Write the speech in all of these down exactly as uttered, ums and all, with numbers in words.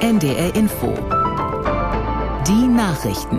N D R Info. Die Nachrichten.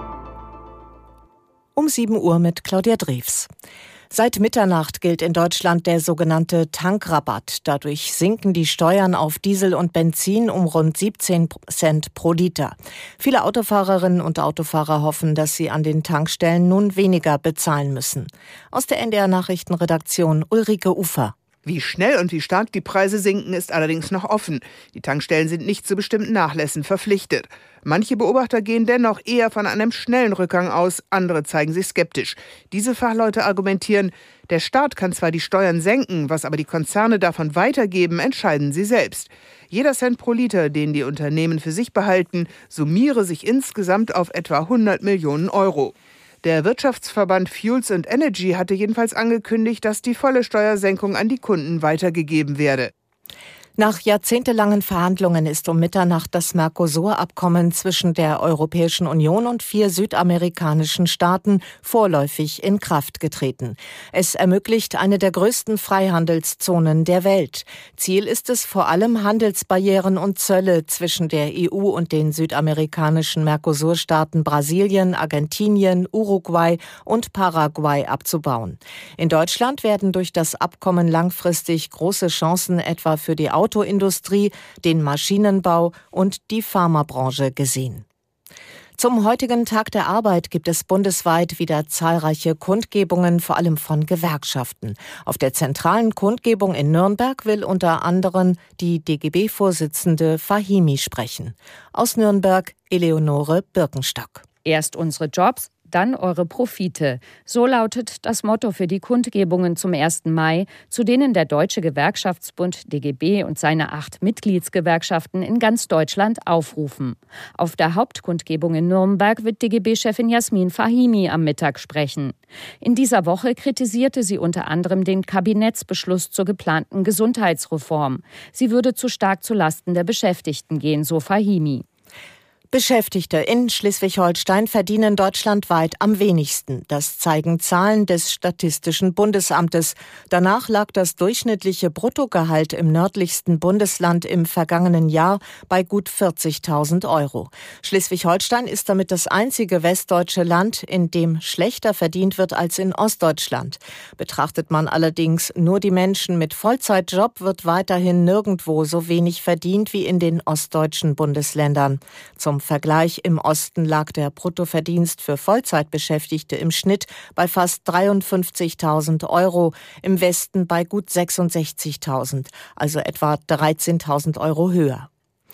Um sieben Uhr mit Claudia Drews. Seit Mitternacht gilt in Deutschland der sogenannte Tankrabatt. Dadurch sinken die Steuern auf Diesel und Benzin um rund siebzehn Cent pro Liter. Viele Autofahrerinnen und Autofahrer hoffen, dass sie an den Tankstellen nun weniger bezahlen müssen. Aus der N D R-Nachrichtenredaktion Ulrike Ufer. Wie schnell und wie stark die Preise sinken, ist allerdings noch offen. Die Tankstellen sind nicht zu bestimmten Nachlässen verpflichtet. Manche Beobachter gehen dennoch eher von einem schnellen Rückgang aus, andere zeigen sich skeptisch. Diese Fachleute argumentieren, der Staat kann zwar die Steuern senken, was aber die Konzerne davon weitergeben, entscheiden sie selbst. Jeder Cent pro Liter, den die Unternehmen für sich behalten, summiere sich insgesamt auf etwa hundert Millionen Euro. Der Wirtschaftsverband Fuels and Energy hatte jedenfalls angekündigt, dass die volle Steuersenkung an die Kunden weitergegeben werde. Nach jahrzehntelangen Verhandlungen ist um Mitternacht das Mercosur-Abkommen zwischen der Europäischen Union und vier südamerikanischen Staaten vorläufig in Kraft getreten. Es ermöglicht eine der größten Freihandelszonen der Welt. Ziel ist es vor allem, Handelsbarrieren und Zölle zwischen der E U und den südamerikanischen Mercosur-Staaten Brasilien, Argentinien, Uruguay und Paraguay abzubauen. In Deutschland werden durch das Abkommen langfristig große Chancen etwa für die Autoindustrie, den Maschinenbau und die Pharmabranche gesehen. Zum heutigen Tag der Arbeit gibt es bundesweit wieder zahlreiche Kundgebungen, vor allem von Gewerkschaften. Auf der zentralen Kundgebung in Nürnberg will unter anderem die D G B-Vorsitzende Fahimi sprechen. Aus Nürnberg Eleonore Birkenstock. Erst unsere Jobs, dann eure Profite. So lautet das Motto für die Kundgebungen zum ersten Mai, zu denen der Deutsche Gewerkschaftsbund D G B und seine acht Mitgliedsgewerkschaften in ganz Deutschland aufrufen. Auf der Hauptkundgebung in Nürnberg wird D G B-Chefin Jasmin Fahimi am Mittag sprechen. In dieser Woche kritisierte sie unter anderem den Kabinettsbeschluss zur geplanten Gesundheitsreform. Sie würde zu stark zulasten der Beschäftigten gehen, so Fahimi. Beschäftigte in Schleswig-Holstein verdienen deutschlandweit am wenigsten. Das zeigen Zahlen des Statistischen Bundesamtes. Danach lag das durchschnittliche Bruttogehalt im nördlichsten Bundesland im vergangenen Jahr bei gut vierzigtausend Euro. Schleswig-Holstein ist damit das einzige westdeutsche Land, in dem schlechter verdient wird als in Ostdeutschland. Betrachtet man allerdings nur die Menschen mit Vollzeitjob, wird weiterhin nirgendwo so wenig verdient wie in den ostdeutschen Bundesländern. Zum Vergleich: im Osten lag der Bruttoverdienst für Vollzeitbeschäftigte im Schnitt bei fast dreiundfünfzigtausend Euro, im Westen bei gut sechsundsechzigtausend, also etwa dreizehntausend Euro höher.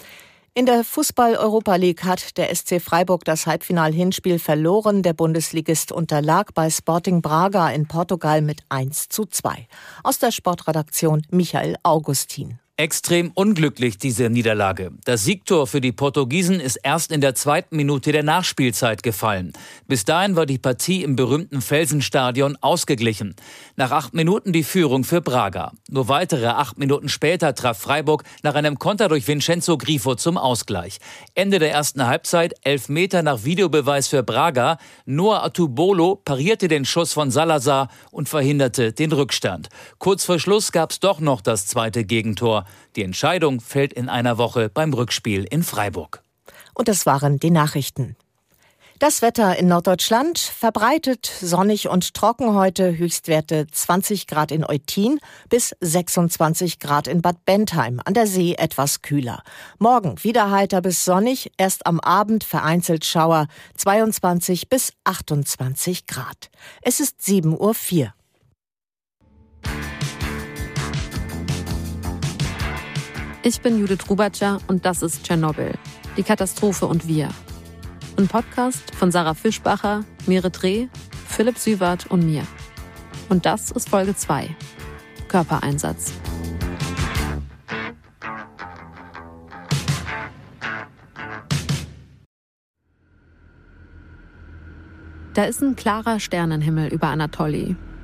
In der Fußball-Europa League hat der S C Freiburg das Halbfinal-Hinspiel verloren. Der Bundesligist unterlag bei Sporting Braga in Portugal mit eins zu zwei. Aus der Sportredaktion Michael Augustin. Extrem unglücklich diese Niederlage. Das Siegtor für die Portugiesen ist erst in der zweiten Minute der Nachspielzeit gefallen. Bis dahin war die Partie im berühmten Felsenstadion ausgeglichen. Nach acht Minuten die Führung für Braga. Nur weitere acht Minuten später traf Freiburg nach einem Konter durch Vincenzo Grifo zum Ausgleich. Ende der ersten Halbzeit, elf Meter nach Videobeweis für Braga. Noah Atubolo parierte den Schuss von Salazar und verhinderte den Rückstand. Kurz vor Schluss gab es doch noch das zweite Gegentor. Die Entscheidung fällt in einer Woche beim Rückspiel in Freiburg. Und das waren die Nachrichten. Das Wetter in Norddeutschland: verbreitet sonnig und trocken heute, Höchstwerte zwanzig Grad in Eutin bis sechsundzwanzig Grad in Bad Bentheim, an der See etwas kühler. Morgen wieder heiter bis sonnig, erst am Abend vereinzelt Schauer, zweiundzwanzig bis achtundzwanzig Grad. Es ist sieben Uhr vier. Ich bin Judith Rubatscher und das ist Tschernobyl, die Katastrophe und wir. Ein Podcast von Sarah Fischbacher, Merit Reh, Philipp Süwart und mir. Und das ist Folge zwei. Körpereinsatz. Da ist ein klarer Sternenhimmel über Anatoli.